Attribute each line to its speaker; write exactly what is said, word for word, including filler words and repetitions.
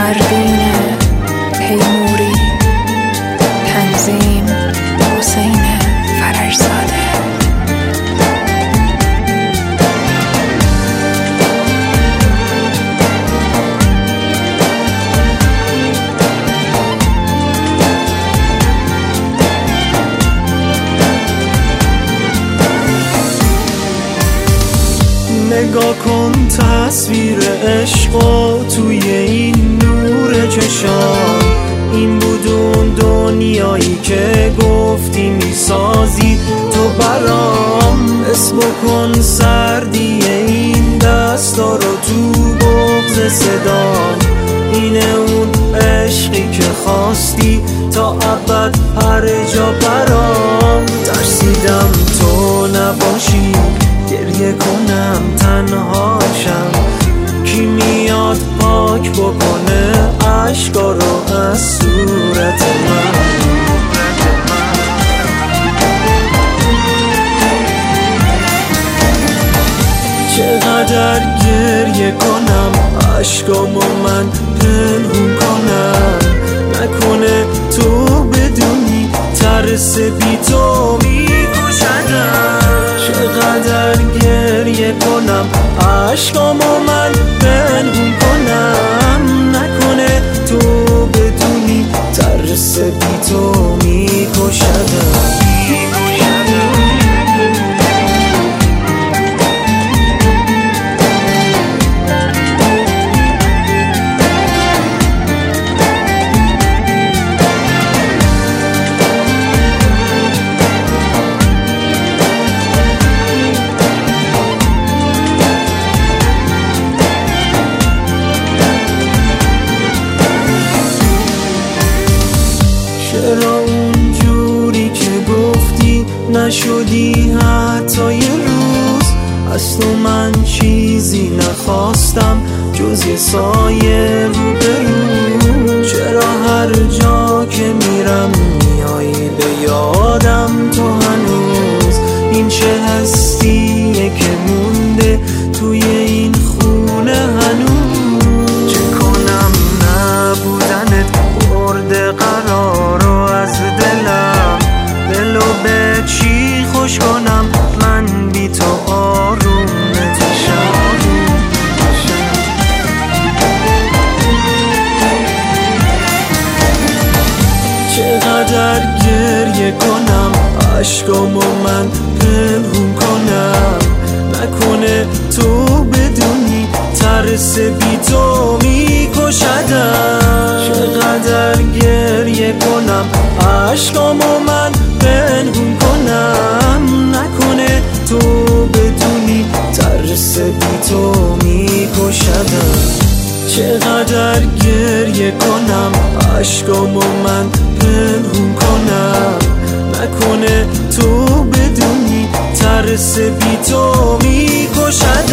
Speaker 1: فروردین تیموری، تنظیم حسین فرجزاده.
Speaker 2: نگاه کن تصویر عشقو توی این نور چشام. این بود اون دنیایی که گفتی میسازی تو برام. اسم کن سردی این دستا رو تو بغض صدام. اینه اون عشقی که خواستی تا ابد هر جا برام. ترسیدم تو نباشی گریه کنم تنهاشم. کی میاد پاک بکنه عشقا رو از صورت من. چقدر گریه کنم عشقامو من پنهون کنم. نکنه تو بدونی ترس بی تو میکشدم. چقدر گریه کنم عشقامو من پنهون کنم. نکنه تو بدونی ترس بی تو میکشدم. چرا اونجوری که گفتی نشدی حتی یه روز؟ از تو من چیزی نخواستم جز یه سایه رو به رو. چرا هر جا که میرم میایی به یادم تو هنوز؟ این چه هستیه که مونده توی این خونه هنوز؟ چه کنم نبودنت برده قرار از دلم. دلو به چی خوش کنم من بی تو آروم نتشم. چقدر گریه کنم عشقامو من پنهون کنم. نکنه تو بدونی ترس بی تو میکشدم. چقدر گریه کنم عشقامو من پنهون کنم. نکنه تو بدونی ترس بی تو میکشدم. چقدر گریه کنم عشقامو من پنهون کنم. نکنه تو بدونی ترس بی تو میکشدم.